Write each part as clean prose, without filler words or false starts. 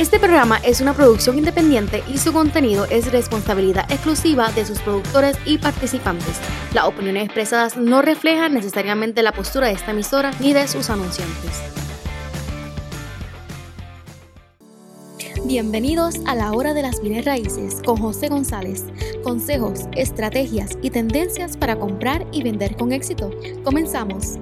Este programa es una producción independiente y su contenido es responsabilidad exclusiva de sus productores y participantes. Las opiniones expresadas no reflejan necesariamente la postura de esta emisora ni de sus anunciantes. Bienvenidos a la Hora de las Bienes Raíces con José González. Consejos, estrategias y tendencias para comprar y vender con éxito. Comenzamos.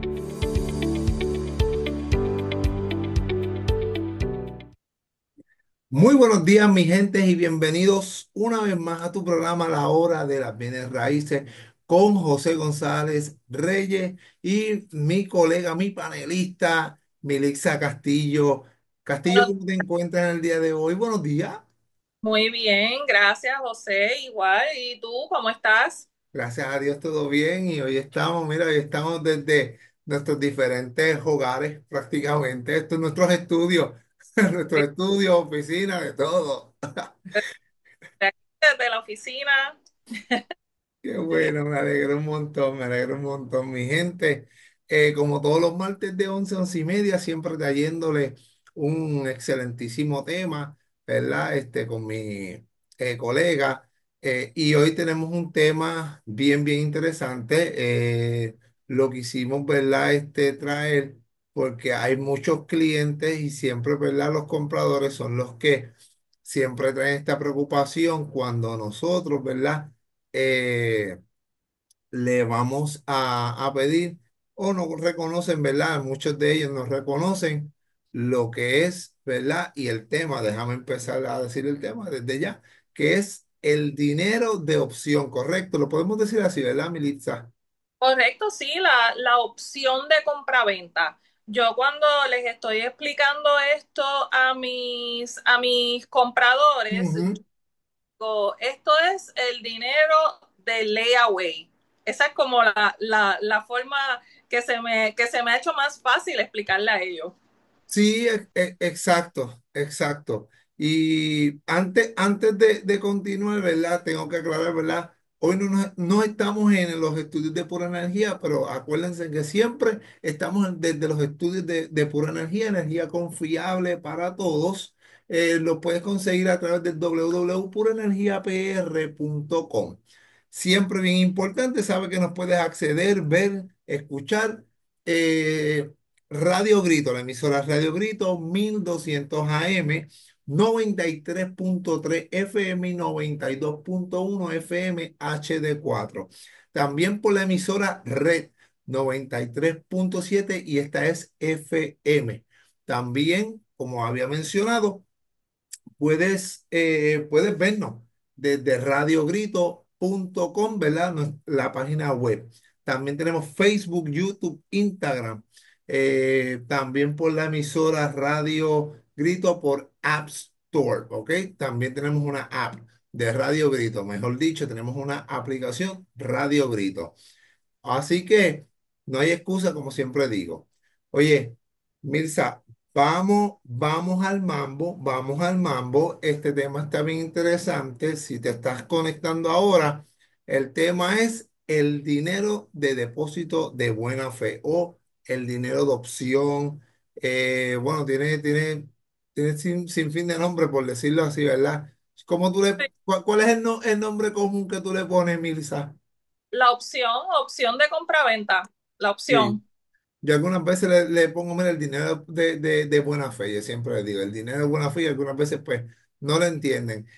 Muy buenos días, mi gente, y bienvenidos una vez más a tu programa La Hora de las Bienes Raíces con José González Reyes y mi colega, mi panelista, Milixa Castillo. Castillo, Bueno, ¿cómo te encuentras en el día de hoy? Buenos días. muy bien, gracias José, igual. ¿Y tú cómo estás? Gracias a Dios, todo bien. Y hoy estamos, mira, hoy estamos desde nuestros diferentes hogares prácticamente. Estos nuestros estudios, nuestros estudios, oficinas, de todo. Desde la oficina. Qué bueno, me alegro un montón, mi gente. Como todos los martes de 11 a 11 y media, siempre trayéndole un excelentísimo tema, ¿verdad? Con mi colega. Y hoy tenemos un tema bien interesante. Lo quisimos, ¿verdad? Traer, porque hay muchos clientes y siempre, ¿verdad? Los compradores son los que siempre traen esta preocupación cuando nosotros, ¿verdad? eh, Le vamos a pedir o no reconocen, ¿verdad? Muchos de ellos no reconocen lo que es, ¿verdad? Y el tema, déjame empezar a decir el tema desde ya, que es el dinero de opción, ¿correcto? Lo podemos decir así, ¿verdad, Militza? Correcto, sí, la opción de compraventa. Yo cuando les estoy explicando esto a mis compradores, Ujú. esto es el dinero de layaway. Esa es como la forma que se me ha hecho más fácil explicarle a ellos. Sí, exacto, exacto. Y antes de continuar, ¿verdad? Tengo que aclarar, ¿verdad? Hoy no estamos en los estudios de pura energía, pero acuérdense que siempre estamos desde los estudios de pura energía, energía confiable para todos. Lo puedes conseguir a través del www.puraenergiapr.com. Siempre bien importante, sabe que nos puedes acceder, ver, escuchar. eh, Radio Grito, la emisora Radio Grito 1200 AM, 93.3 FM y 92.1 FM HD4. También por la emisora Red 93.7 y esta es FM. También, como había mencionado, puedes vernos desde radiogrito.com, ¿verdad? La página web. También tenemos Facebook, YouTube, Instagram. También por la emisora Radio Grito por App Store, ¿ok? También tenemos una app de Radio Grito, mejor dicho, tenemos una aplicación Radio Grito. Así que no hay excusa, como siempre digo. Oye, Mirza, vamos al mambo, vamos al mambo. Este tema está bien interesante. Si te estás conectando ahora, el tema es el dinero de depósito de buena fe o el dinero de opción. Bueno, tiene sin fin de nombre, por decirlo así, ¿verdad? ¿Cuál es el nombre común que tú le pones, Mirza? La opción de compraventa, la Sí. opción. Yo algunas veces le pongo, mira, el dinero de buena fe, yo siempre le digo, el dinero de buena fe y algunas veces pues no lo entienden.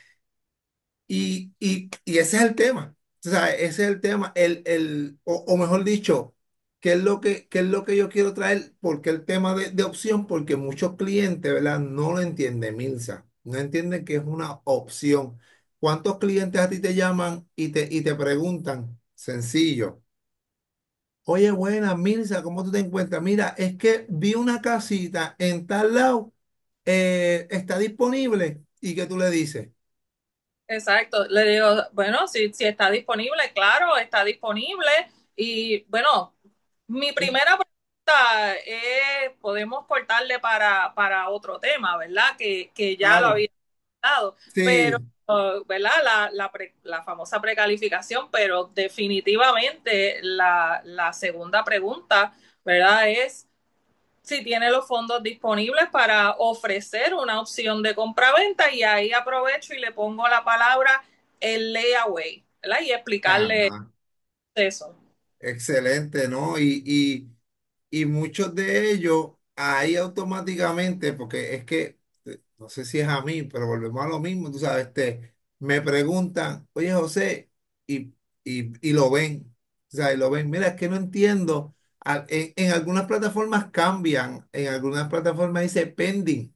Y ese es el tema, o sea, ese es el tema, o mejor dicho, qué es lo que yo quiero traer? Porque el tema de opción, porque muchos clientes, ¿verdad? No lo entienden, Milsa, no entienden que es una opción. ¿Cuántos clientes a ti te llaman y te preguntan? Sencillo. Oye, buena, Mirza, ¿cómo tú te encuentras? Mira, es que vi una casita en tal lado, está disponible. ¿Y qué tú le dices? Exacto, le digo, bueno, si está disponible, claro, está disponible. Y bueno, mi primera pregunta es, podemos cortarle para otro tema, ¿verdad? Que ya lo Claro, había dado, pero, sí, ¿verdad? La famosa precalificación, pero definitivamente la segunda pregunta, ¿verdad? Es si tiene los fondos disponibles para ofrecer una opción de compraventa y ahí aprovecho y le pongo la palabra el layaway, ¿verdad? Y explicarle Ajá. eso. Excelente, ¿no? Y muchos de ellos ahí automáticamente, porque es que, no sé si es a mí, pero volvemos a lo mismo, tú sabes, me preguntan, oye José, y lo ven, o sea, y lo ven, mira, es que no entiendo, en algunas plataformas cambian, en algunas plataformas dice pending,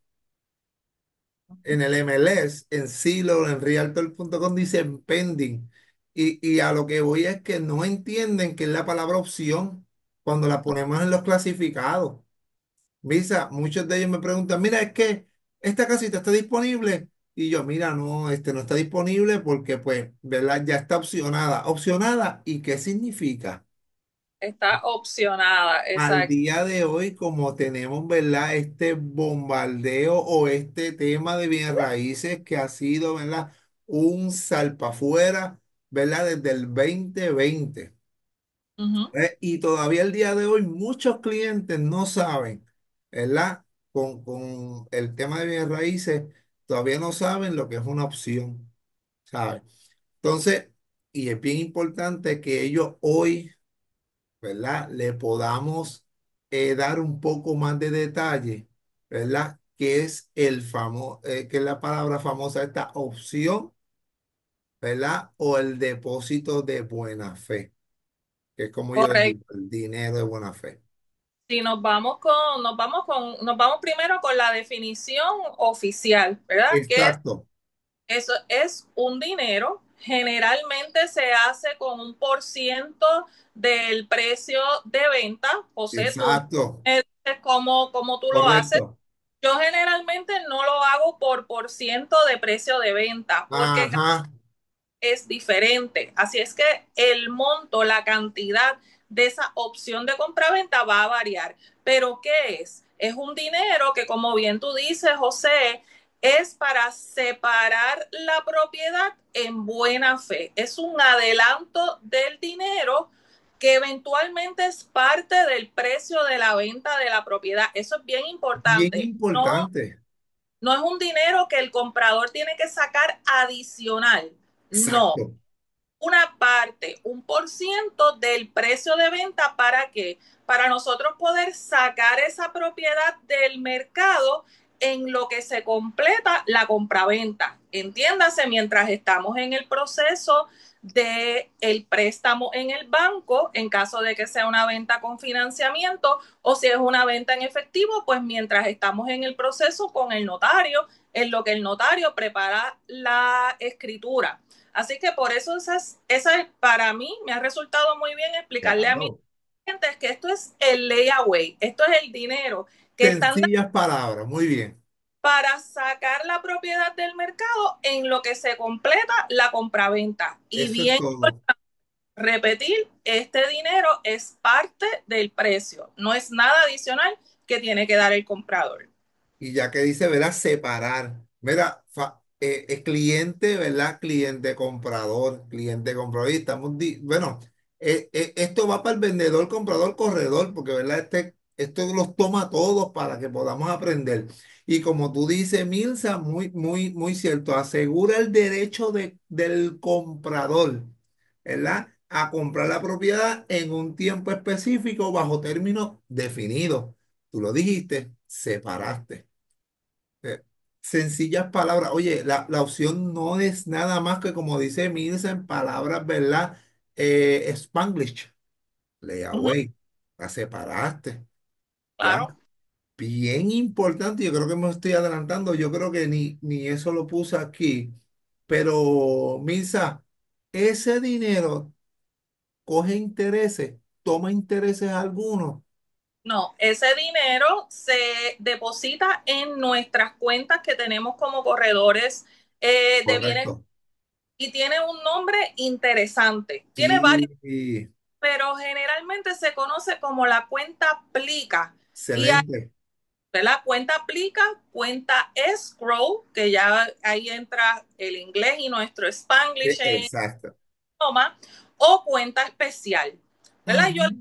en el MLS, en Zillow, en Realtor.com dice pending, y a lo que voy es que no entienden que es la palabra opción cuando la ponemos en los clasificados. Visa, muchos de ellos me preguntan, mira, es que esta casita está disponible. Y yo, mira, no, no está disponible porque, pues, ¿verdad? Ya está opcionada. ¿Opcionada? ¿Y qué significa? Está opcionada, Al exacto. día de hoy, como tenemos, ¿verdad? Este bombardeo o este tema de bienes raíces que ha sido, ¿verdad? Un salpafuera, ¿verdad? Desde el 2020. Ujú. Y todavía el día de hoy muchos clientes no saben, ¿verdad? Con el tema de bienes raíces, todavía no saben lo que es una opción, ¿sabes? Entonces, y es bien importante que ellos hoy, ¿verdad? Le podamos dar un poco más de detalle, ¿verdad? Que es que es la palabra famosa, esta opción, ¿verdad? O el depósito de buena fe, que es como yo les Correcto. digo, el dinero de buena fe. Si nos vamos primero con la definición oficial, ¿verdad? Que Exacto, eso es un dinero, generalmente se hace con un por ciento del precio de venta. José, tú exacto, me dices cómo tú lo haces. correcto. Yo generalmente no lo hago por ciento de precio de venta, porque Ajá, es diferente. Así es que el monto, la cantidad de esa opción de compraventa va a variar. Pero ¿qué es? Es un dinero que, como bien tú dices, José, es para separar la propiedad en buena fe. Es un adelanto del dinero que eventualmente es parte del precio de la venta de la propiedad. Eso es bien bien importante. importante. No es un dinero que el comprador tiene que sacar adicional. No, Exacto. una parte, un por ciento del precio de venta. ¿Para qué? Para nosotros poder sacar esa propiedad del mercado en lo que se completa la compraventa. Entiéndase, mientras estamos en el proceso de el préstamo en el banco, en caso de que sea una venta con financiamiento, o si es una venta en efectivo, pues mientras estamos en el proceso con el notario, en lo que el notario prepara la escritura. Así que por eso esa es, para mí me ha resultado muy bien explicarle a mis Claro. clientes que esto es el layaway, esto es el dinero que están dando Sencillas palabras, muy bien. para sacar la propiedad del mercado en lo que se completa la compraventa. Y Eso es bien, todo. repetir, este dinero es parte del precio, no es nada adicional que tiene que dar el comprador. Y ya que dice, ¿verdad? Separar. Mira, es cliente, ¿verdad? Cliente comprador. Y estamos, bueno, esto va para el vendedor, comprador, corredor, porque, ¿verdad? Esto los toma todos para que podamos aprender. Y como tú dices, Milsa, muy, muy, muy cierto, asegura el derecho del comprador, ¿verdad? A comprar la propiedad en un tiempo específico bajo términos definidos. Tú lo dijiste, separaste. Eh, Sencillas palabras. Oye, la opción no es nada más que como dice Mills en palabras, ¿verdad? Spanglish. Ujú, Layaway. La separaste. ¿Ya? claro. Bien importante. Yo creo que me estoy adelantando. Yo creo que ni eso lo puse aquí. Pero, Milsa, ese dinero coge intereses, toma intereses algunos. No, ese dinero se deposita en nuestras cuentas que tenemos como corredores de bienes Correcto. y tiene un nombre interesante. Tiene varios, Sí, pero generalmente se conoce como la cuenta Plica. Y hay, excelente. ¿verdad? Cuenta Plica, cuenta escrow, que ya ahí entra el inglés y nuestro Spanglish en Exacto. idioma, o cuenta especial. ¿Verdad? Yo Ujú.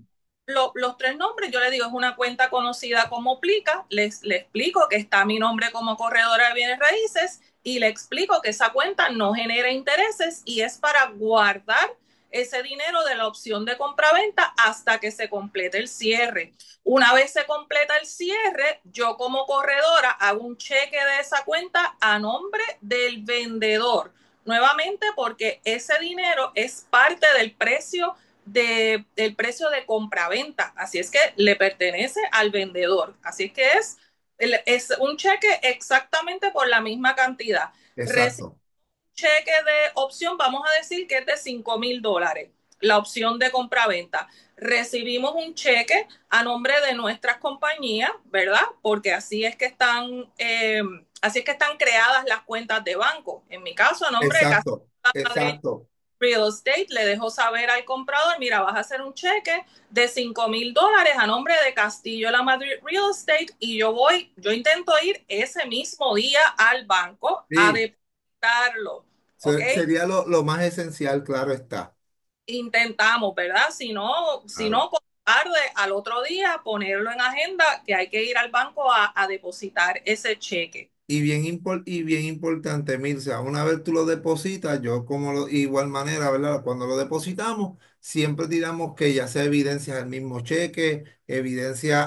los tres nombres, yo le digo, es una cuenta conocida como Plica, le explico que está mi nombre como corredora de bienes raíces y le explico que esa cuenta no genera intereses y es para guardar ese dinero de la opción de compraventa hasta que se complete el cierre. Una vez se completa el cierre, yo como corredora hago un cheque de esa cuenta a nombre del vendedor. Nuevamente, porque ese dinero es parte del precio del precio de compraventa. Así es que le pertenece al vendedor. Así es que es un cheque exactamente por la misma cantidad. Exacto. Cheque de opción, vamos a decir que es de $5,000, la opción de compraventa. Recibimos un cheque a nombre de nuestras compañías, ¿verdad? Porque así es que están creadas las cuentas de banco. En mi caso, a nombre de Casa Exacto. Exacto. Real Estate, le dejo saber al comprador, mira, vas a hacer un cheque de $5,000 a nombre de Castillo La Madrid Real Estate y yo intento ir ese mismo día al banco a Sí. depositarlo, ¿ok? Sería lo más esencial, claro está. Intentamos, ¿verdad? Si no, Claro. tarde al otro día ponerlo en agenda que hay que ir al banco a depositar ese cheque. Y bien importante, Mirza, una vez tú lo depositas, yo igual manera, ¿verdad? Cuando lo depositamos, siempre tiramos que ya sea evidencia del mismo cheque, evidencia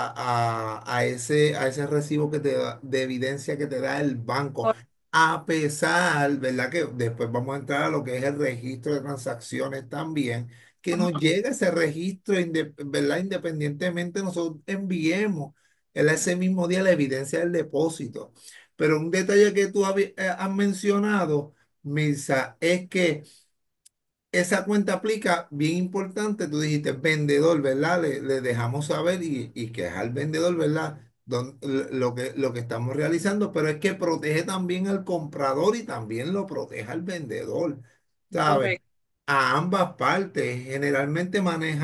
a ese recibo de evidencia que te da el banco. A pesar, ¿verdad? Que después vamos a entrar a lo que es el registro de transacciones también, que nos llega ese registro, ¿verdad? Independientemente nosotros enviemos ese mismo día la evidencia del depósito. Pero un detalle que tú has mencionado, Mirza, es que esa cuenta aplica bien importante. Tú dijiste vendedor, ¿verdad? Le dejamos saber y que es al vendedor, ¿verdad? Lo que estamos realizando, pero es que protege también al comprador y también lo protege al vendedor, ¿sabes? Correcto. A ambas partes. Generalmente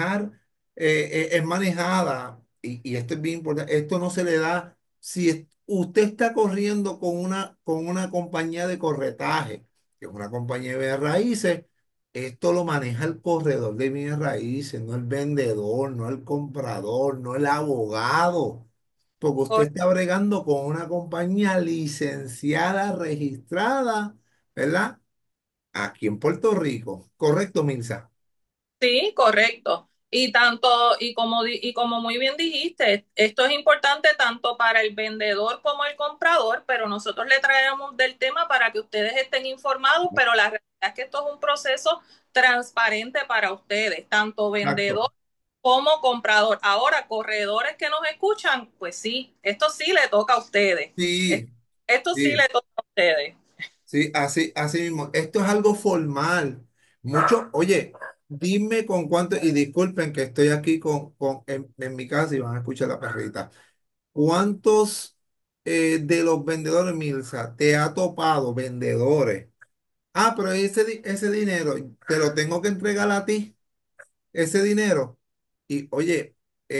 es manejada, y esto es bien importante, esto no se le da si usted está corriendo con una compañía de corretaje, que es una compañía de bienes raíces. Esto lo maneja el corredor de bienes raíces, no el vendedor, no el comprador, no el abogado, porque usted está bregando con una compañía licenciada, registrada, ¿verdad? Aquí en Puerto Rico. ¿Correcto, Milsa? Sí, correcto. Y como muy bien dijiste, esto es importante tanto para el vendedor como el comprador, pero nosotros le traemos del tema para que ustedes estén informados, pero la realidad es que esto es un proceso transparente para ustedes, tanto Exacto. vendedor como comprador. Ahora, corredores que nos escuchan, pues sí, esto sí le toca a ustedes. Sí, Esto sí sí. le toca a ustedes. Sí, así mismo. Esto es algo formal. Oye, dime con cuánto, y disculpen que estoy aquí en mi casa y van a escuchar la perrita. ¿Cuántos de los vendedores, Milsa, te ha topado vendedores? Ah, pero ese dinero te lo tengo que entregar a ti, ese dinero. Y oye,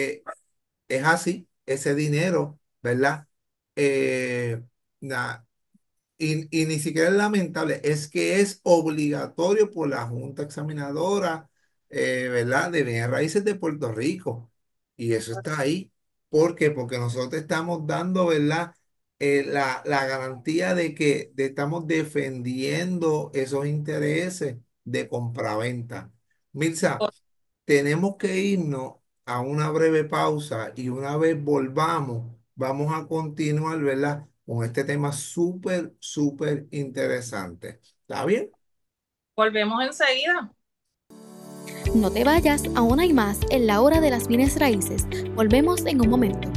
es así, ese dinero, ¿verdad? Eh, na- y ni siquiera es lamentable, es que es obligatorio por la Junta Examinadora, ¿verdad? De bienes raíces de Puerto Rico. Y eso está ahí. ¿Por qué? Porque nosotros estamos dando, ¿verdad? La garantía de que estamos defendiendo esos intereses de compraventa. Mirza, tenemos que irnos a una breve pausa y una vez volvamos, vamos a continuar, ¿verdad? Con este tema súper, súper interesante. ¿Está bien? Volvemos enseguida. No te vayas, aún hay más en la hora de las bienes raíces. Volvemos en un momento.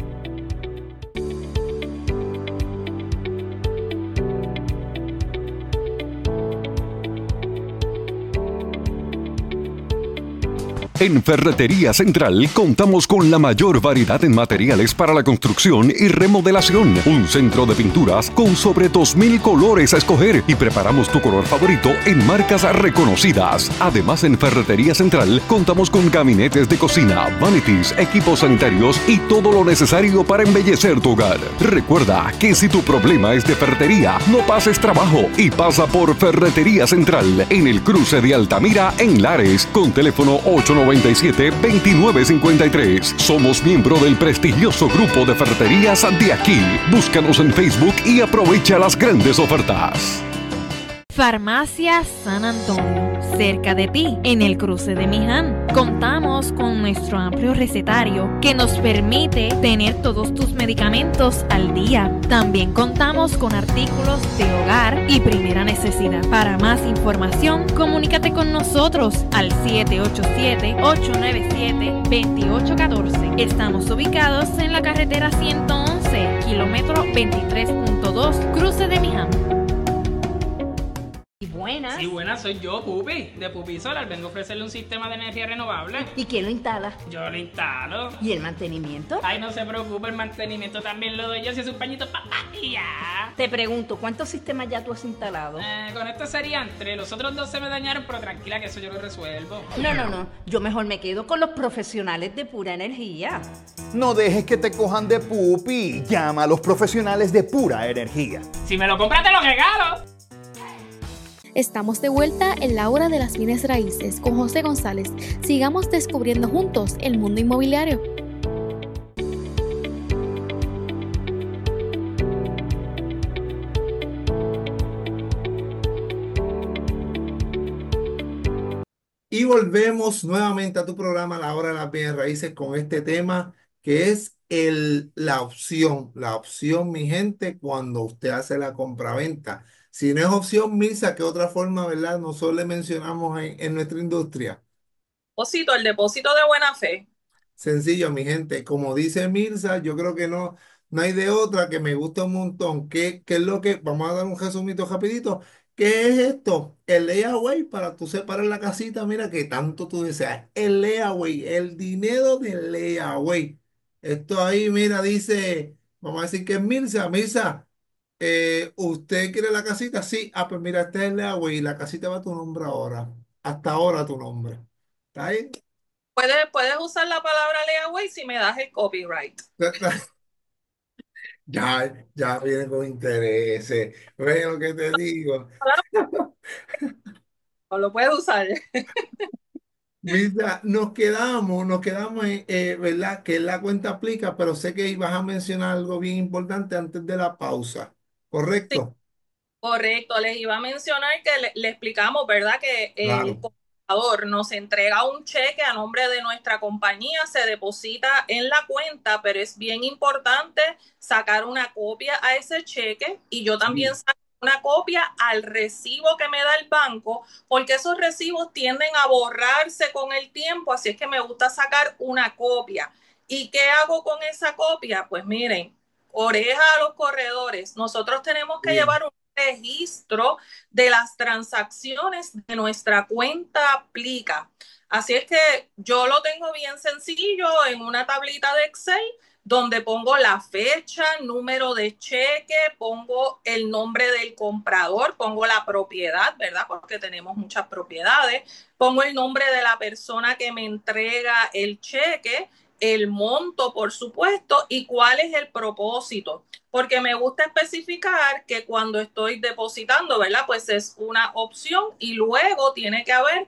En Ferretería Central contamos con la mayor variedad en materiales para la construcción y remodelación. Un centro de pinturas con sobre 2,000 colores a escoger y preparamos tu color favorito en marcas reconocidas. Además, en Ferretería Central contamos con gabinetes de cocina, vanities, equipos sanitarios y todo lo necesario para embellecer tu hogar. Recuerda que si tu problema es de ferretería, no pases trabajo y pasa por Ferretería Central en el cruce de Altamira en Lares con teléfono 809 809-797-2953. Somos miembro del prestigioso grupo de ferreterías de aquí. Búscanos en Facebook y aprovecha las grandes ofertas. Farmacia San Antonio, cerca de ti, en el cruce de Miján. Contamos con nuestro amplio recetario que nos permite tener todos tus medicamentos al día. También contamos con artículos de hogar y primera necesidad. Para más información, comunícate con nosotros al 787-897-2814. Estamos ubicados en la carretera 111, kilómetro 23.2, cruce de Miján. Buenas. Sí, buenas, soy yo, Pupi, de Pupi Solar. Vengo a ofrecerle un sistema de energía renovable. ¿Y quién lo instala? Yo lo instalo. ¿Y el mantenimiento? Ay, no se preocupe, el mantenimiento también lo doy yo, si es un pañito y ya. Te pregunto, ¿cuántos sistemas ya tú has instalado? Con esto serían 3, los otros 2 se me dañaron, pero tranquila que eso yo lo resuelvo. No, yo mejor me quedo con los profesionales de Pura Energía. No dejes que te cojan de pupi. Llama a los profesionales de Pura Energía. Si me lo compras, te lo regalo. Estamos de vuelta en la hora de las bienes raíces con José González. Sigamos descubriendo juntos el mundo inmobiliario. Y volvemos nuevamente a tu programa, La Hora de las Bienes Raíces, con este tema que es la opción. La opción, mi gente, cuando usted hace la compraventa. Si no es opción, Mirza, ¿qué otra forma, verdad? Nosotros le mencionamos en nuestra industria. El depósito de buena fe. Sencillo, mi gente. Como dice Mirza, yo creo que no hay de otra que me gusta un montón. ¿Qué es lo que? Vamos a dar un resumito rapidito. ¿Qué es esto? El layaway para tú separar la casita. Mira que tanto tú deseas. El layaway, el dinero del layaway. Esto ahí, mira, dice, vamos a decir que es Mirza. Mirza, ¿usted quiere la casita? Sí. Ah, pues mira, este es el layaway y la casita va a tu nombre ahora. Hasta ahora tu nombre. ¿Está ahí? Puedes usar la palabra layaway si me das el copyright. Ya viene con intereses. Ve lo que te digo. O lo puedes usar. Mira, nos quedamos en, ¿verdad? Que la cuenta aplica, pero sé que ibas a mencionar algo bien importante antes de la pausa. Sí, ¿Correcto? correcto. Les iba a mencionar que le explicamos, ¿verdad? Que el Claro. comprador nos entrega un cheque a nombre de nuestra compañía, se deposita en la cuenta, pero es bien importante sacar una copia a ese cheque y yo también Sí. saco una copia al recibo que me da el banco, porque esos recibos tienden a borrarse con el tiempo, así es que me gusta sacar una copia. ¿Y qué hago con esa copia? Pues miren, oreja a los corredores. Nosotros tenemos que Bien. llevar un registro de las transacciones de nuestra cuenta Aplica. Así es que yo lo tengo bien sencillo en una tablita de Excel donde pongo la fecha, número de cheque, pongo el nombre del comprador, pongo la propiedad, ¿verdad? Porque tenemos muchas propiedades, pongo el nombre de la persona que me entrega el cheque, el monto, por supuesto, y cuál es el propósito. Porque me gusta especificar que cuando estoy depositando, ¿verdad? Pues es una opción y luego tiene que haber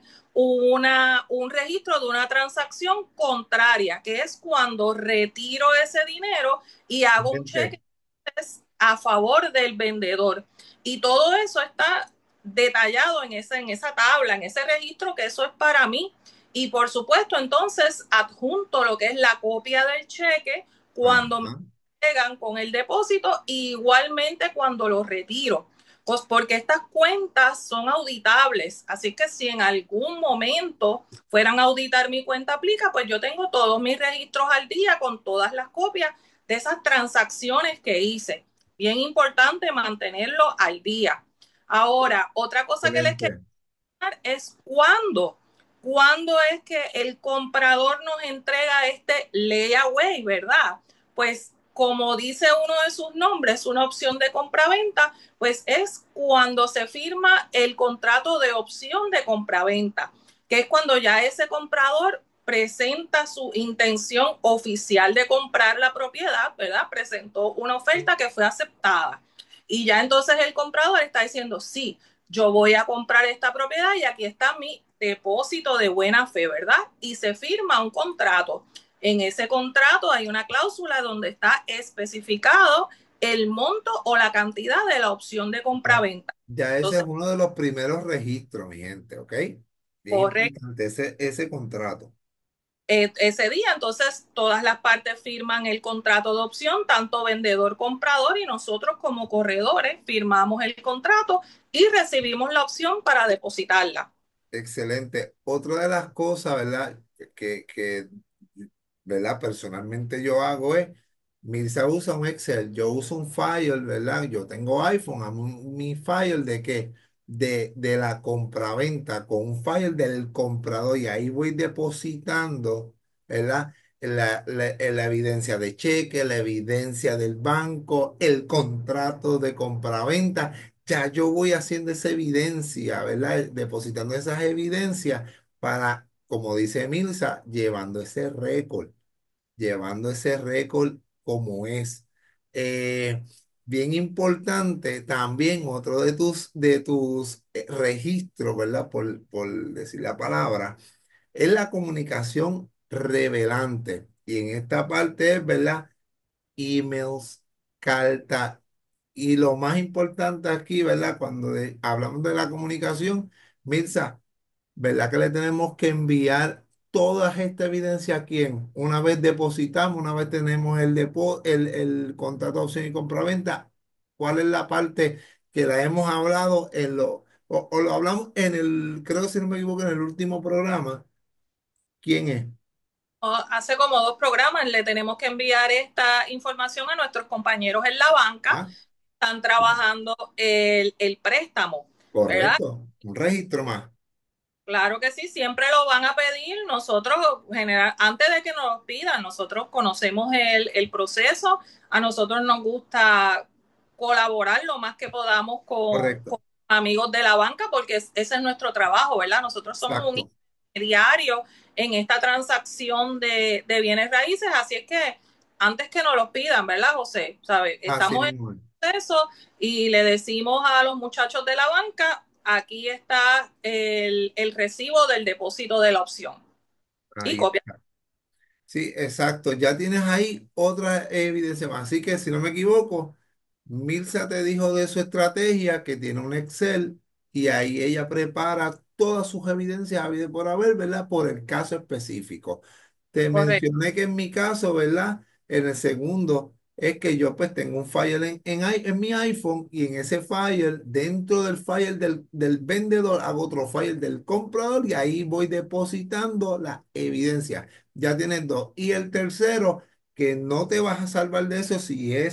un registro de una transacción contraria, que es cuando retiro ese dinero y hago un cheque a favor del vendedor. Y todo eso está detallado en esa tabla, en ese registro, que eso es para mí. Y por supuesto, entonces adjunto lo que es la copia del cheque cuando me llegan con el depósito, y igualmente cuando lo retiro. Pues porque estas cuentas son auditables, así que si en algún momento fueran a auditar mi cuenta Aplica, pues yo tengo todos mis registros al día con todas las copias de esas transacciones que hice. Bien importante mantenerlo al día. Ahora, otra cosa que les quiero mencionar es cuándo es que el comprador nos entrega este layaway, ¿verdad? Pues como dice uno de sus nombres, una opción de compraventa, pues es cuando se firma el contrato de opción de compraventa, que es cuando ya ese comprador presenta su intención oficial de comprar la propiedad, ¿verdad? Presentó una oferta que fue aceptada. Y ya entonces el comprador está diciendo, sí, yo voy a comprar esta propiedad y aquí está mi depósito de buena fe, ¿verdad? Y se firma un contrato. En ese contrato hay una cláusula donde está especificado el monto o la cantidad de la opción de compra-venta. Ya ese es uno de los primeros registros, mi gente, ¿ok? Bien Correcto. importante ese contrato. Ese día, entonces todas las partes firman el contrato de opción, tanto vendedor, comprador, y nosotros como corredores firmamos el contrato y recibimos la opción para depositarla. Excelente. Otra de las cosas, ¿verdad? ¿Verdad? Personalmente yo hago es, Mirza usa un Excel, yo uso un file, ¿verdad? Yo tengo iPhone, a mi file de qué, de la compraventa con un file del comprador y ahí voy depositando, ¿verdad? La evidencia de cheque, la evidencia del banco, el contrato de compraventa. Ya yo voy haciendo esa evidencia, ¿verdad? Depositando esas evidencias para, como dice Milsa, llevando ese récord como es. Eh, Bien importante también otro de tus registros, ¿verdad? Por decir la palabra, es la comunicación revelante. Y en esta parte es, ¿verdad? Emails, carta. Y lo más importante aquí, ¿verdad? Cuando hablamos de la comunicación, Mirza, ¿verdad que le tenemos que enviar toda esta evidencia a quién? Una vez depositamos, una vez tenemos el contrato de opción y compraventa, ¿cuál es la parte que la hemos hablado o lo hablamos en creo que si no me equivoco, en el último programa? ¿Quién es? Hace como 2 programas le tenemos que enviar esta información a nuestros compañeros en la banca. Ah, Están trabajando el préstamo, ¿verdad? correcto, un registro más. Claro que sí, siempre lo van a pedir. Nosotros, antes de que nos lo pidan, nosotros conocemos el proceso. A nosotros nos gusta colaborar lo más que podamos Correcto, con amigos de la banca, porque ese es nuestro trabajo, ¿verdad? Nosotros somos un exacto. intermediario en esta transacción de bienes raíces, así es que antes que nos lo pidan, ¿verdad, José? ¿Sabe? Así Estamos en mismo es. eso y le decimos a los muchachos de la banca, aquí está el recibo del depósito de la opción y Ahí copia. está. Sí, exacto. Ya tienes ahí otra evidencia más. Así que si no me equivoco, Mirza te dijo de su estrategia que tiene un Excel y ahí ella prepara todas sus evidencias habidas y por haber, ¿verdad? Por el caso específico. Te Correcto. mencioné que en mi caso, ¿verdad? En el segundo es que yo pues tengo un file en mi iPhone y en ese file, dentro del file del vendedor, hago otro file del comprador y ahí voy depositando la evidencia. Ya tienes dos. Y el tercero, que no te vas a salvar de eso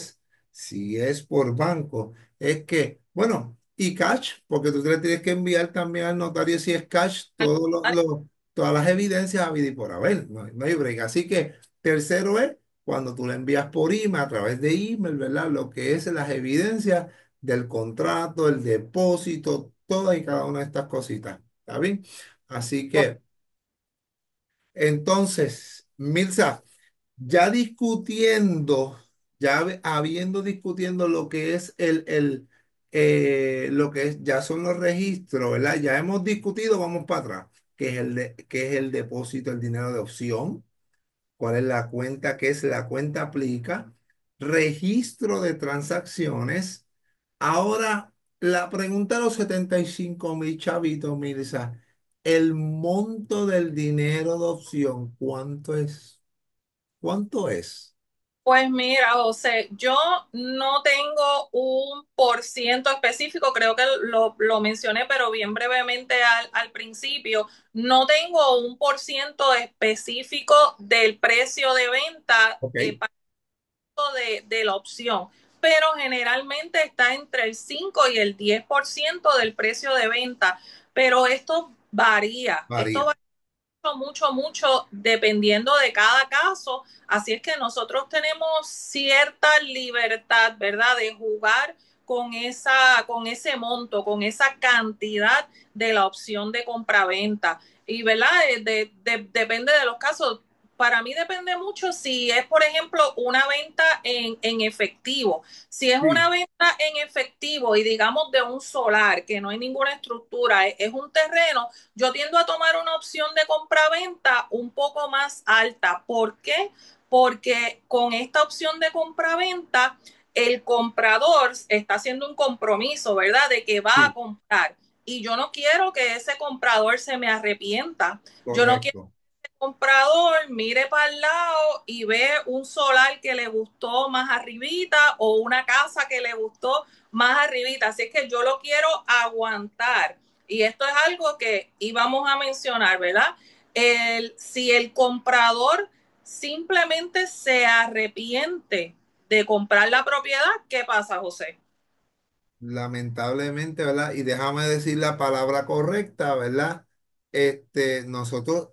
si es por banco, es que, bueno, y cash, porque tú te le tienes que enviar también al notario si es cash todas las evidencias habidas y por haber, no hay break. Así que tercero es cuando tú le envías por email, a través de email, ¿verdad? Lo que es las evidencias del contrato, el depósito, todas y cada una de estas cositas. ¿Está bien? Así que, entonces, Mirza, ya discutiendo, habiendo discutiendo lo que es lo que ya son los registros, ¿verdad? Ya hemos discutido, vamos para atrás, qué es el depósito, el dinero de opción, cuál es la cuenta, qué es la cuenta aplica, registro de transacciones. Ahora, la pregunta de los 75,000 chavitos, Mirza, el monto del dinero de opción, ¿cuánto es? ¿Cuánto es? Pues mira, José, yo no tengo un por ciento específico, creo que lo mencioné, pero bien brevemente al principio. No tengo un por ciento específico del precio de venta Ok, de la opción, pero generalmente está entre el 5 y el 10% del precio de venta, pero esto varía. varía mucho, mucho dependiendo de cada caso, así es que nosotros tenemos cierta libertad, ¿verdad?, de jugar con ese monto, con esa cantidad de la opción de compraventa. Y, ¿verdad? Depende de los casos. para mí depende mucho si es, por ejemplo, una venta en efectivo. Si es una venta en efectivo y digamos de un solar, que no hay ninguna estructura, es un terreno, yo tiendo a tomar una opción de compra-venta un poco más alta. ¿Por qué? Porque con esta opción de compra-venta, el comprador está haciendo un compromiso, ¿verdad? De que va a Sí, comprar. Y yo no quiero que ese comprador se me arrepienta. Yo no quiero correcto. que ese comprador mire para el lado y ve un solar que le gustó más arribita o una casa que le gustó más arribita. Así es que yo lo quiero aguantar. Y esto es algo que íbamos a mencionar, ¿verdad? Si el comprador simplemente se arrepiente de comprar la propiedad, ¿qué pasa, José? Lamentablemente, ¿verdad? Y déjame decir la palabra correcta, ¿verdad? Nosotros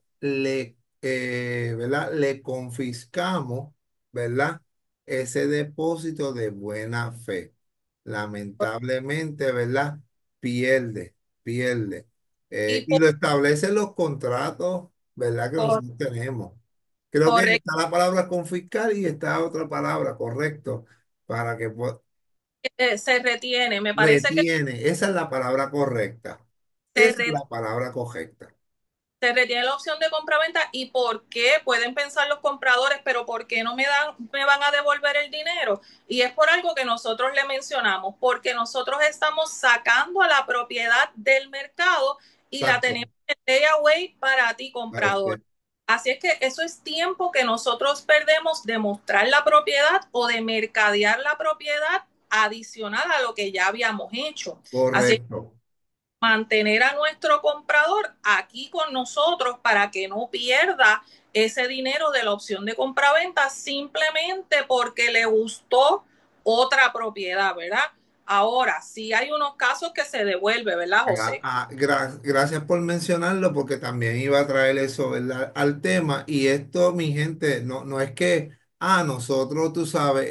¿verdad? Le confiscamos, ¿verdad? Ese depósito de buena fe. Lamentablemente, ¿verdad? Pierde, pierde. Y Y lo establecen los contratos, ¿verdad? Que por, nosotros tenemos. Creo que correcto, está la palabra confiscar y está otra palabra, correcto, para que se retiene. Me parece que retiene, esa es la palabra correcta. se, Esa es la palabra correcta. se retiene la opción de compraventa. ¿Y por qué? Pueden pensar los compradores, pero ¿por qué no me van a devolver el dinero? Y es por algo que nosotros le mencionamos, porque nosotros estamos sacando a la propiedad del mercado y la Exacto, tenemos en layaway para ti, para comprador. usted. Así es que eso es tiempo que nosotros perdemos de mostrar la propiedad o de mercadear la propiedad adicional a lo que ya habíamos hecho. Así Correcto. mantener a nuestro comprador aquí con nosotros para que no pierda ese dinero de la opción de compraventa simplemente porque le gustó otra propiedad, ¿verdad? Ahora, sí hay unos casos que se devuelve, ¿verdad, José? Gracias por mencionarlo porque también iba a traer eso, ¿verdad? Al tema. Y esto, mi gente, no es que, nosotros, tú sabes,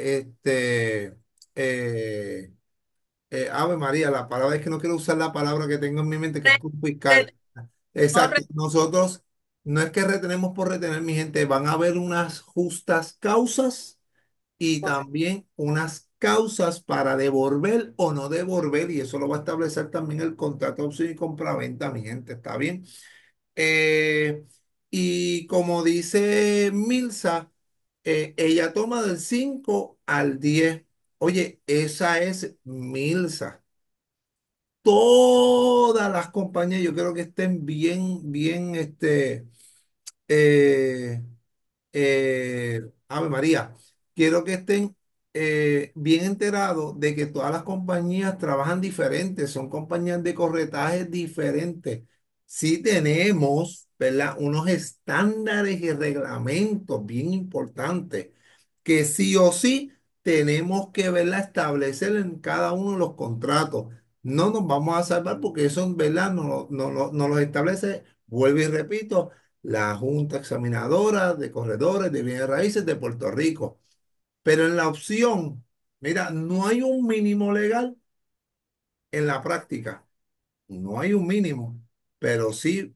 eh, Ave María, la palabra es que no quiero usar la palabra que tengo en mi mente, que es confiscar. No, Exacto. Nosotros no es que retenemos por retener, mi gente, van a haber unas justas causas y también unas causas para devolver o no devolver, y eso lo va a establecer también el contrato de opción y compraventa, mi gente, ¿está bien? Eh, y como dice Milsa, ella toma del 5 al 10. Oye, esa es Milsa. Todas las compañías, yo creo que estén bien, bien, eh, Ave María, quiero que estén bien enterados de que todas las compañías trabajan diferentes, son compañías de corretaje diferentes. Sí tenemos, ¿verdad? Unos estándares y reglamentos bien importantes que sí o sí tenemos que, ¿verdad? Establecer en cada uno de los contratos. No nos vamos a salvar porque eso, ¿verdad? No los establece, vuelvo y repito, la Junta Examinadora de Corredores de Bienes Raíces de Puerto Rico. Pero en la opción, mira, no hay un mínimo legal en la práctica, no hay un mínimo, pero sí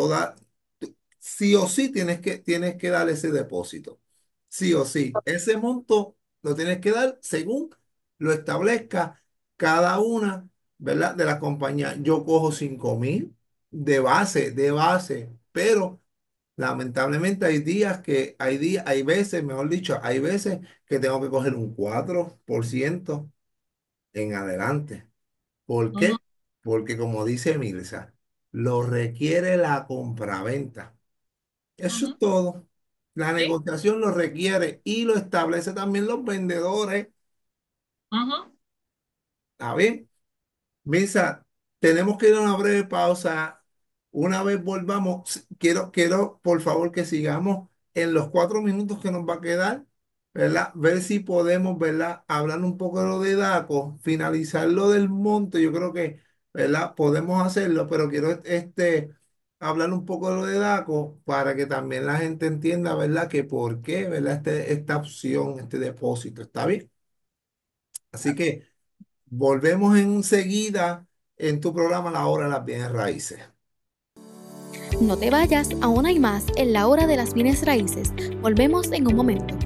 sí o sí tienes que dar ese depósito. Sí o sí, ese monto lo tienes que dar según lo establezca cada una, ¿verdad? De las compañías. Yo cojo 5,000 de base, pero lamentablemente hay veces, mejor dicho, hay veces que tengo que coger un 4% en adelante. ¿Por Ujú, qué? Porque como dice Milsa, lo requiere la compraventa. Eso ujú, es todo. La sí, negociación lo requiere y lo establece también los vendedores. ujú. ¿Está bien? Misa, tenemos que ir a una breve pausa. Una vez volvamos, quiero por favor que sigamos en los 4 minutos que nos va a quedar, ¿verdad? Ver si podemos, ¿verdad? Hablar un poco de lo de DACO, finalizar lo del monte. Yo creo que, ¿verdad? Podemos hacerlo, pero quiero hablar un poco de lo de DACO para que también la gente entienda, ¿verdad? Que por qué, ¿verdad? Esta opción, este depósito, ¿está bien? Así que volvemos enseguida en tu programa La Hora de las Bienes Raíces. No te vayas, aún hay más en la hora de las bienes raíces. Volvemos en un momento.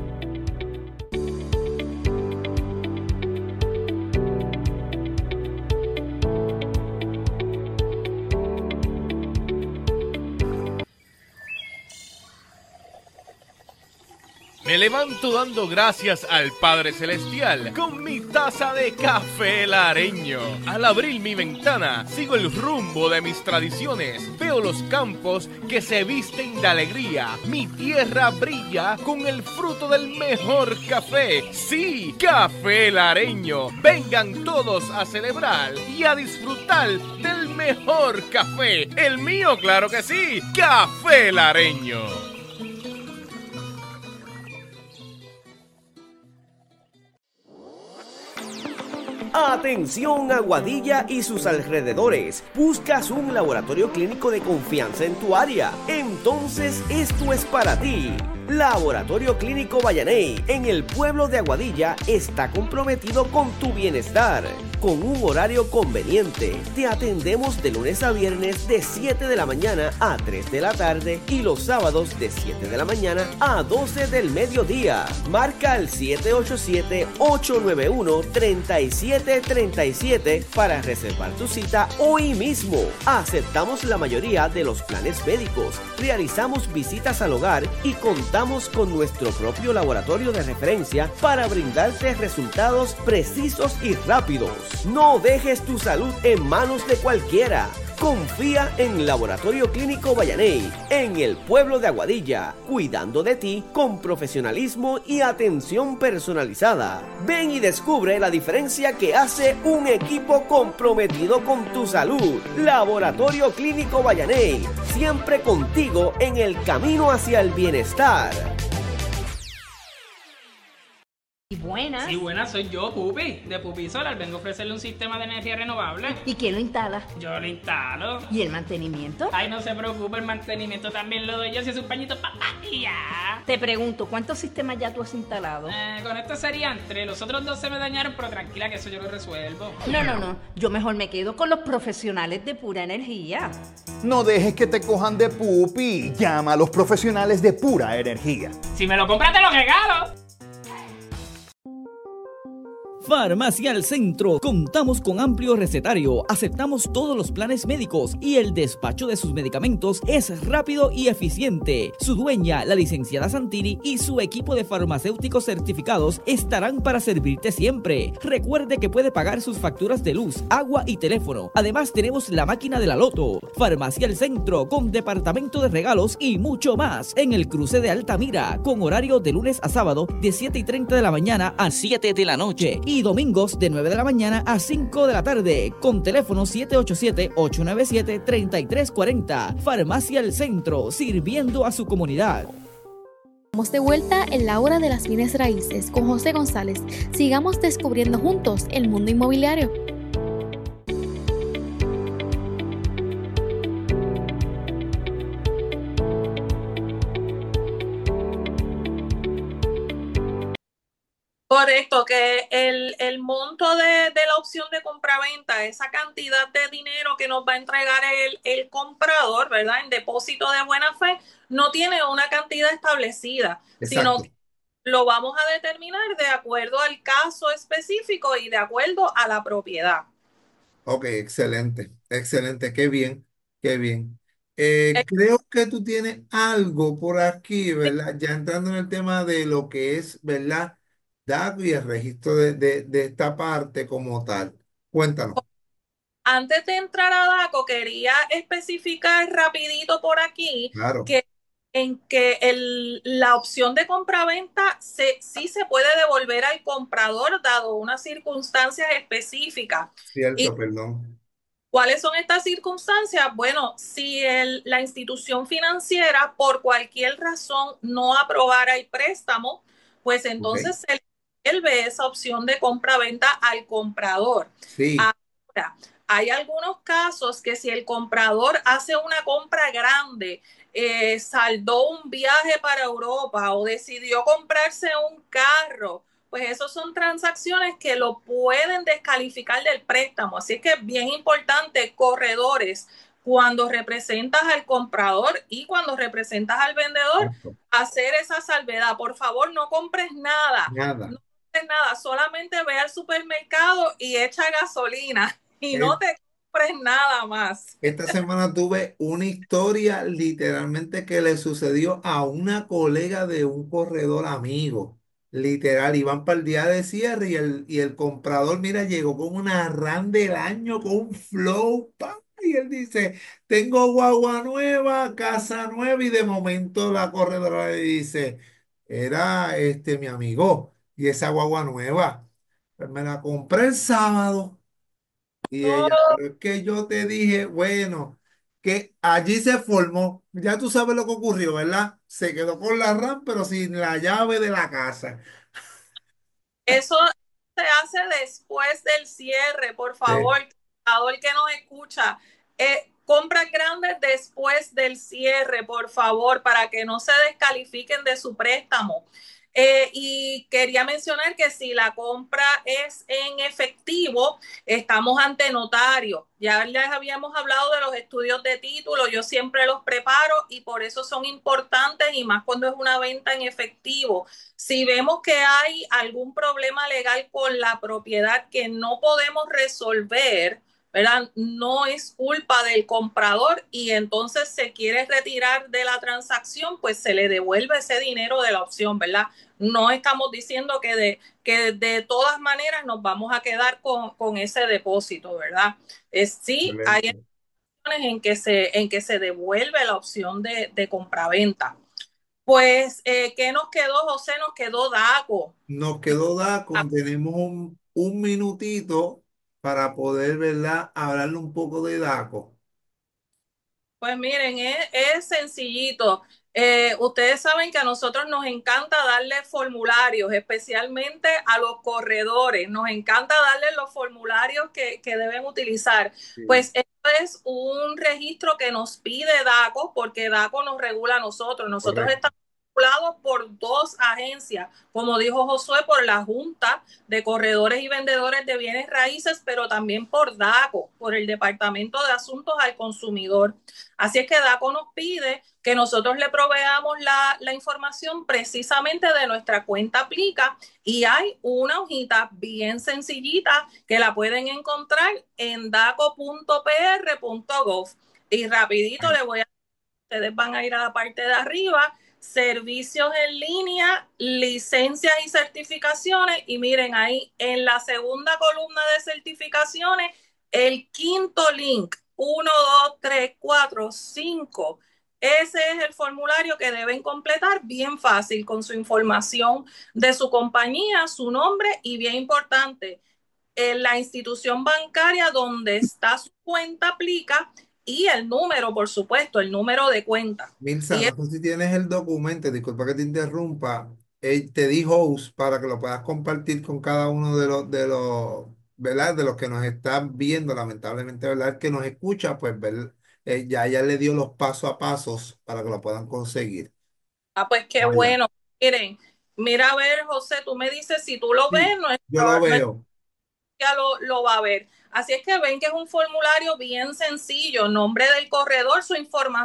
Me levanto dando gracias al Padre Celestial con mi taza de café lareño. Al abrir mi ventana, sigo el rumbo de mis tradiciones. Veo los campos que se visten de alegría. Mi tierra brilla con el fruto del mejor café. Sí, café lareño. Vengan todos a celebrar y a disfrutar del mejor café. El mío, claro que sí, café lareño. Atención Aguadilla y sus alrededores. ¿Buscas un laboratorio clínico de confianza en tu área? Entonces esto es para ti. Laboratorio Clínico Vallaney en el pueblo de Aguadilla está comprometido con tu bienestar. Con un horario conveniente, te atendemos de lunes a viernes de 7 de la mañana a 3 de la tarde y los sábados de 7 de la mañana a 12 del mediodía. Marca al 787-891-3737 para reservar tu cita hoy mismo. Aceptamos la mayoría de los planes médicos, realizamos visitas al hogar y contamos con nuestro propio laboratorio de referencia para brindarte resultados precisos y rápidos. No dejes tu salud en manos de cualquiera. Confía en Laboratorio Clínico Vallaney, en el pueblo de Aguadilla, cuidando de ti con profesionalismo y atención personalizada. Ven y descubre la diferencia que hace un equipo comprometido con tu salud. Laboratorio Clínico Vallaney, siempre contigo en el camino hacia el bienestar. Buenas. Sí, buenas, soy yo, Pupi, de Pupi Solar. Vengo a ofrecerle un sistema de energía renovable. ¿Y quién lo instala? Yo lo instalo. ¿Y el mantenimiento? Ay, no se preocupe, el mantenimiento también lo doy yo, si es un pañito y ya. Te pregunto, ¿cuántos sistemas ya tú has instalado? Con esto serían 3, los otros 2 se me dañaron, pero tranquila que eso yo lo resuelvo. No, yo mejor me quedo con los profesionales de Pura Energía. No dejes que te cojan de pupi. Llama a los profesionales de Pura Energía. Si me lo compras te lo regalo. Farmacia al Centro. Contamos con amplio recetario, aceptamos todos los planes médicos y el despacho de sus medicamentos es rápido y eficiente. Su dueña, la licenciada Santini, y su equipo de farmacéuticos certificados estarán para servirte siempre. Recuerde que puede pagar sus facturas de luz, agua y teléfono. Además tenemos la máquina de la Loto. Farmacia al Centro con departamento de regalos y mucho más en el cruce de Altamira, con horario de lunes a sábado de 7:30 de la mañana a 7 de la noche y domingos de 9 de la mañana a 5 de la tarde, con teléfono 787-897-3340. Farmacia El Centro, sirviendo a su comunidad. Estamos de vuelta en la hora de las bienes raíces con José González. Sigamos descubriendo juntos el mundo inmobiliario. Correcto, que el monto de la opción de compraventa, esa cantidad de dinero que nos va a entregar el comprador, ¿verdad? En depósito de buena fe, no tiene una cantidad establecida, sino que lo vamos a determinar de acuerdo al caso específico y de acuerdo a la propiedad. Ok, excelente, excelente, qué bien, qué bien. Creo que tú tienes algo por aquí, ¿verdad? Ya entrando en el tema de lo que es, ¿verdad? Dato y el registro de esta parte como tal. Cuéntanos. Antes de entrar a DACO, quería especificar rapidito por aquí Claro. que la opción de compraventa sí se puede devolver al comprador dado unas circunstancias específicas. Cierto, perdón. ¿Cuáles son estas circunstancias? Bueno, si la institución financiera por cualquier razón no aprobara el préstamo, pues entonces se le devuelve esa opción de compra-venta al comprador. Sí. Ahora, hay algunos casos que si el comprador hace una compra grande, saldó un viaje para Europa o decidió comprarse un carro, pues esos son transacciones que lo pueden descalificar del préstamo. Así es que es bien importante, corredores, cuando representas al comprador y cuando representas al vendedor, hacer esa salvedad. Por favor, no compres nada. Nada. No compres nada, solamente ve al supermercado y echa gasolina y no te compres nada más. Esta semana tuve una historia literalmente que le sucedió a una colega de un corredor amigo. Literal, iban para el día de cierre y el comprador, mira, llegó con una RAN del año, con un flow, pa, y él dice, tengo guagua nueva, casa nueva, y de momento la corredora le dice, era mi amigo, y esa guagua nueva, pues me la compré el sábado. Y ella, pero es que yo te dije, bueno, que allí se formó, ya tú sabes lo que ocurrió, ¿verdad? Se quedó con la RAM, pero sin la llave de la casa. Eso se hace después del cierre, por favor, el que nos escucha. Compras grandes después del cierre, por favor, para que no se descalifiquen de su préstamo. Y quería mencionar que si la compra es en efectivo, estamos ante notario. Ya les habíamos hablado de los estudios de título, yo siempre los preparo y por eso son importantes y más cuando es una venta en efectivo. Si vemos que hay algún problema legal con la propiedad que no podemos resolver, ¿verdad? No es culpa del comprador y entonces se quiere retirar de la transacción, pues se le devuelve ese dinero de la opción, ¿verdad? No estamos diciendo que de todas maneras nos vamos a quedar con ese depósito, ¿verdad? Sí, hay en que se devuelve la opción de compraventa. Pues, ¿qué nos quedó, José? Nos quedó DACO. Nos quedó DACO, tenemos un minutito para poder, ¿verdad? Hablarle un poco de DACO. Pues miren, es sencillito. Ustedes saben que a nosotros nos encanta darle formularios, especialmente a los corredores. Nos encanta darles los formularios que deben utilizar. Sí. Pues esto es un registro que nos pide DACO, porque DACO nos regula a nosotros. Nosotros estamos regulados por dos agencias, como dijo Josué, por la Junta de Corredores y Vendedores de Bienes Raíces, pero también por DACO, por el Departamento de Asuntos al Consumidor. Así es que DACO nos pide que nosotros le proveamos la información precisamente de nuestra cuenta Aplica y hay una hojita bien sencillita que la pueden encontrar en daco.pr.gov. Y rapidito le voy a... Ustedes van a ir a la parte de arriba, servicios en línea, licencias y certificaciones, y miren ahí en la segunda columna de certificaciones, el quinto link, 1, 2, 3, 4, 5. Ese es el formulario que deben completar, bien fácil, con su información de su compañía, su nombre y, bien importante, en la institución bancaria donde está su cuenta Aplica y el número, por supuesto, el número de cuenta. Milsa, no sé si tienes el documento, disculpa que te interrumpa, te di host para que lo puedas compartir con cada uno ¿verdad? De los que nos están viendo, lamentablemente, ¿verdad? El que nos escucha, pues, ya le dio los pasos a pasos para que lo puedan conseguir. Ah, pues qué bueno. Miren, mira a ver, José, tú me dices si tú lo ves, yo lo veo. Ya lo va a ver. Así es que ven que es un formulario bien sencillo, nombre del corredor, su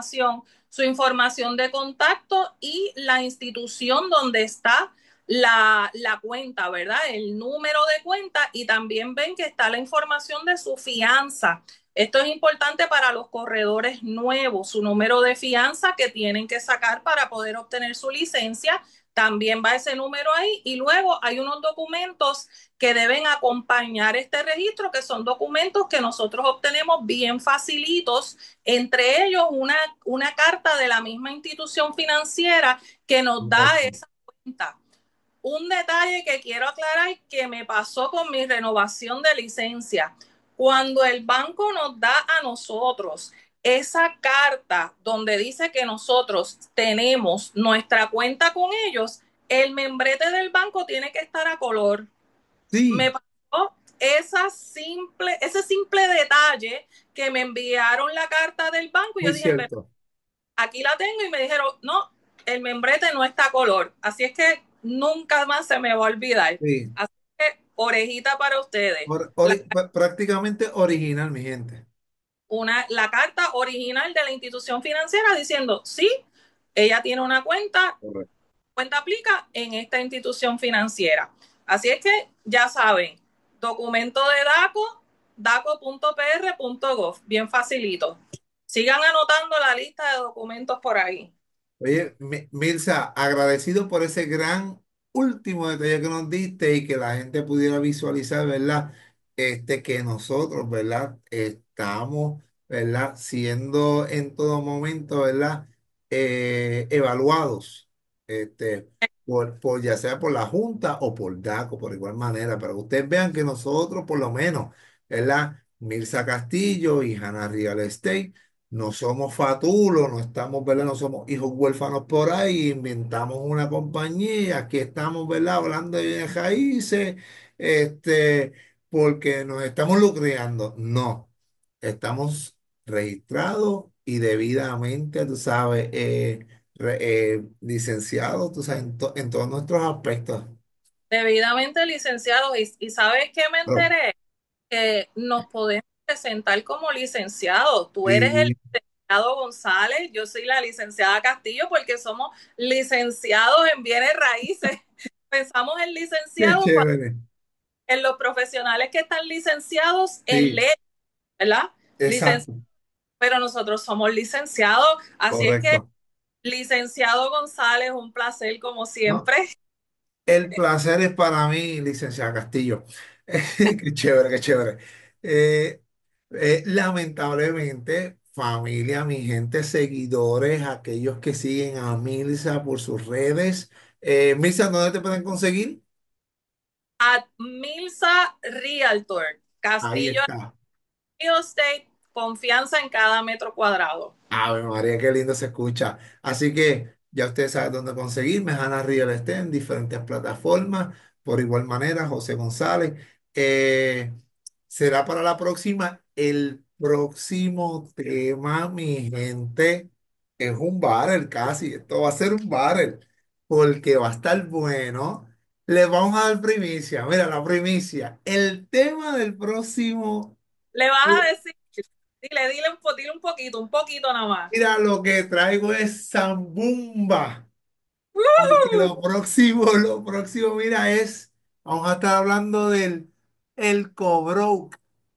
información de contacto y la institución donde está la cuenta, ¿verdad? El número de cuenta y también ven que está la información de su fianza. Esto es importante para los corredores nuevos, su número de fianza que tienen que sacar para poder obtener su licencia. También va ese número ahí y luego hay unos documentos que deben acompañar este registro, que son documentos que nosotros obtenemos bien facilitos, entre ellos una carta de la misma institución financiera que nos da esa cuenta. Un detalle que quiero aclarar que me pasó con mi renovación de licencia. Cuando el banco nos da a nosotros esa carta donde dice que nosotros tenemos nuestra cuenta con ellos, el membrete del banco tiene que estar a color. Sí. Me pasó ese simple detalle que me enviaron la carta del banco y yo dije, pero aquí la tengo y me dijeron, no, el membrete no está a color. Así es que nunca más se me va a olvidar. Sí. Así que orejita para ustedes. Prácticamente original, mi gente. la carta original de la institución financiera diciendo, sí, ella tiene una cuenta, cuenta aplica en esta institución financiera. Así es que ya saben, documento de DACO, daco.pr.gov, bien facilito. Sigan anotando la lista de documentos por ahí. Oye, Mirza, agradecido por ese gran último detalle que nos diste y que la gente pudiera visualizar, ¿verdad? Que nosotros, ¿verdad? Estamos, ¿verdad? Siendo en todo momento, ¿verdad? Evaluados, por ya sea por la Junta o por DACO, por igual manera, pero ustedes vean que nosotros, por lo menos, ¿verdad? Mirza Castillo y Hannah Real Estate, no somos fatulos, no estamos, ¿verdad? No somos hijos huérfanos por ahí, inventamos una compañía, aquí estamos, ¿verdad? Hablando de bienes raíces, porque nos estamos lucrando. No, estamos registrados y debidamente, tú sabes, licenciados, tú sabes, en todos nuestros aspectos. Debidamente licenciados. Y ¿sabes qué me Pero, enteré? Que nos podemos presentar como licenciados. Tú eres el sí, licenciado González, yo soy la licenciada Castillo, porque somos licenciados en bienes raíces. Pensamos en qué licenciados chévere. en los profesionales que están licenciados en Sí, ley, ¿verdad? exacto, Pero nosotros somos licenciados, así es que, correcto. licenciado González, un placer como ¿No? siempre. El placer es para mí, licenciada Castillo. Qué chévere, qué chévere. Eh, Lamentablemente, familia, mi gente, seguidores, aquellos que siguen a Mirza por sus redes. Mirza, ¿dónde te pueden conseguir? A Milsa Realtor, Ahí Castillo está. Real Estate, confianza en cada metro cuadrado. Ave María, qué lindo se escucha. Así que ya ustedes saben dónde conseguirme, Hannah Real Estate en diferentes plataformas. Por igual manera, José González. Eh, Será para la próxima. El próximo tema, mi gente, es un barrel casi. Esto va a ser un barrel porque va a estar bueno. Les vamos a dar primicia. Mira, la primicia. El tema del próximo. Le vas a decir, dile un poquito nada más. Mira, lo que traigo es zambumba. Porque lo próximo, mira, vamos a estar hablando del el cobro.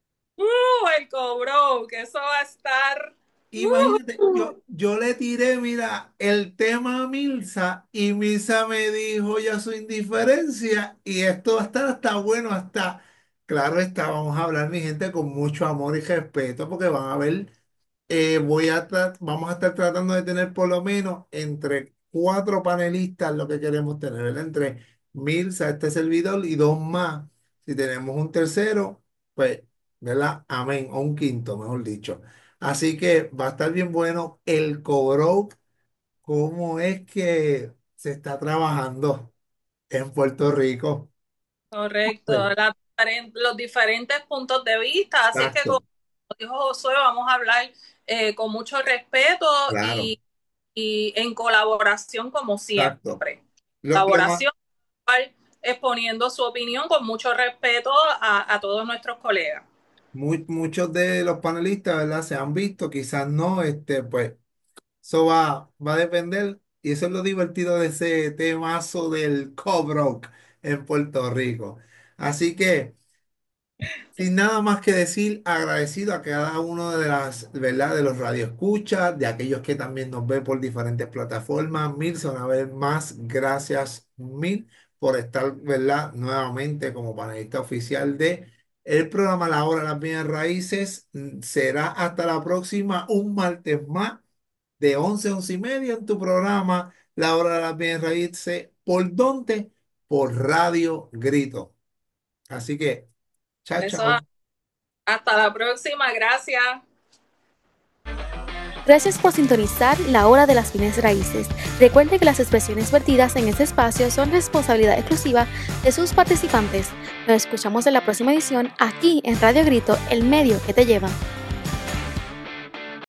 El cobro, que eso va a estar. Imagínate, yo le tiré, mira, el tema a Milsa y Milsa me dijo ya su indiferencia y esto va a estar hasta bueno, claro está, vamos a hablar, mi gente, con mucho amor y respeto porque van a ver. Vamos a estar tratando de tener por lo menos entre 4 panelistas lo que queremos tener, ¿verdad? Entre Mirza, este servidor y 2 más. Si tenemos un tercero, pues, ¿verdad? Amén. O un quinto, mejor dicho. Así que va a estar bien bueno el cobro, cómo es que se está trabajando en Puerto Rico. Correcto, los diferentes puntos de vista. Así es que, como Exacto, dijo Josué, vamos a hablar con mucho respeto claro, y en colaboración como exacto. siempre. Lo más, Colaboración, exponiendo su opinión con mucho respeto a todos nuestros colegas. muchos de los panelistas, ¿verdad? Se han visto, quizás no, pues eso va a depender, y eso es lo divertido de ese temazo del Cobroc en Puerto Rico. Así que, sin nada más que decir, agradecido a cada uno ¿verdad? De los radioescuchas, de aquellos que también nos ven por diferentes plataformas. Milson, una vez más, gracias mil por estar, ¿verdad? Nuevamente como panelista oficial de el programa La Hora de las Bienes Raíces. Será hasta la próxima, un martes más de 11 a 11:30 en tu programa La Hora de las Bienes Raíces. ¿Por dónde? Por Radio Grito. Así que, chao, Eso, chao. hasta la próxima, gracias. Gracias por sintonizar La Hora de las Bienes Raíces. Recuerde que las expresiones vertidas en este espacio son responsabilidad exclusiva de sus participantes. Nos escuchamos en la próxima edición aquí en Radio Grito, el medio que te lleva.